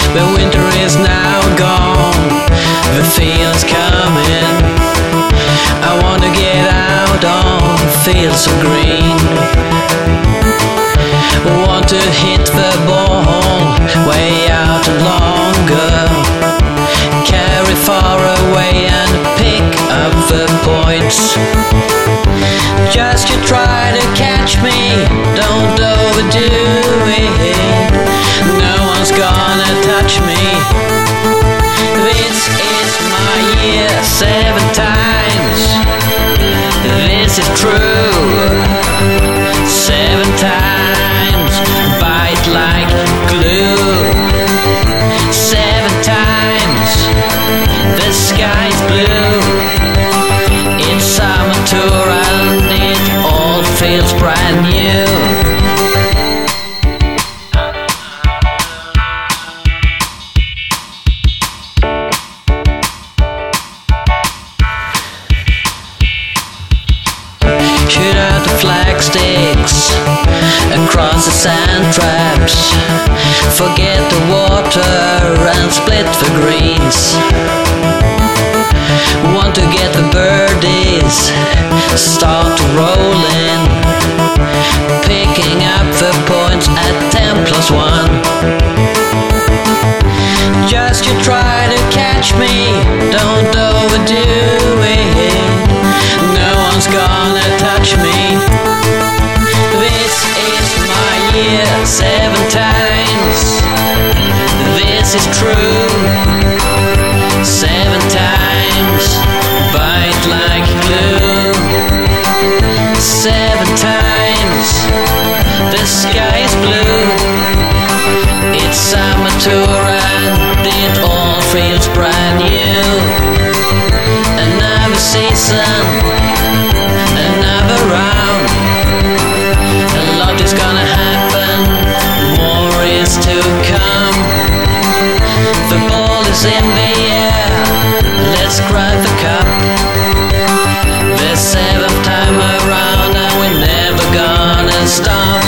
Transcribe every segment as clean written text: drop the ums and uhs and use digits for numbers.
The winter is now gone, the feel's coming. I wanna get out on fields so green. Want to hit the ball way out and longer, carry far away and pick up the points. Just you try to catch me, don't overdo it. No one's gonna touch me. This is my year 7 times. This is true. 7 times, bite like glue. 7 times, the sky's blue. It's summer tour and it all feels brand new. Shoot out the flag sticks across the sand traps. Forget the water and split the greens. Want to get the birdies, start rolling, picking up the points at 10+1. Just you try to catch me, don't overdo it. No one's gonna touch me. This is my year 7 times. This is true. 7 times, bite like glue. 7 times, the sky is blue. It's summer tour and it all feels brand new. Another season, another round. A lot is gonna happen, more is to come. The ball is in the air, let's grab the cup. The 7th time around and we're never gonna stop.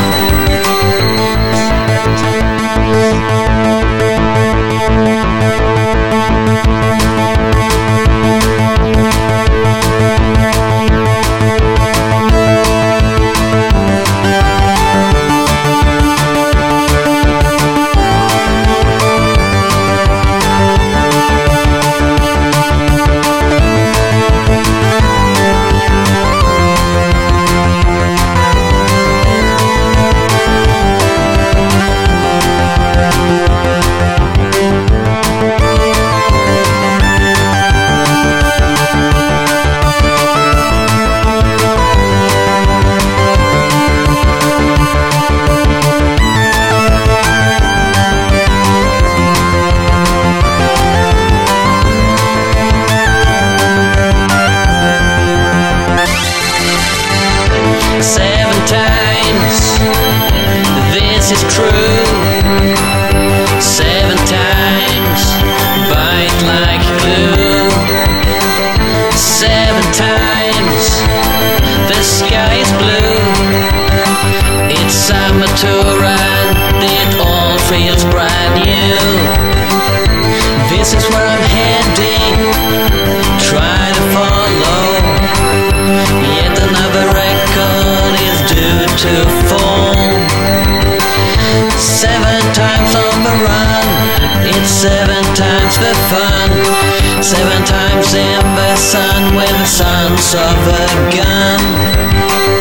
This is true. 7 times, bite like glue. 7 times, the sky is blue. It's summer tour and it all feels brand new. This is where I'm heading, try to follow. Yet another record is due to fall. 7 times on the run, it's 7 times the fun. 7 times in the sun with the sons of a gun.